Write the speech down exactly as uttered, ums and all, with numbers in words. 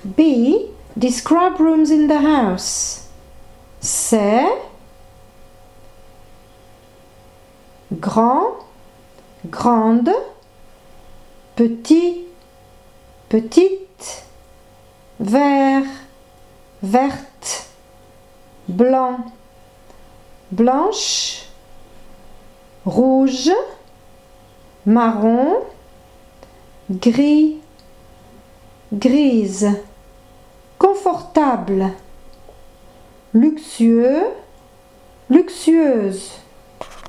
B. Describe rooms in the house. C'est grand, grande, petit, petite, vert, verte, blanc, blanche, rouge, marron, gris, grise, confortable, luxueux, luxueuse.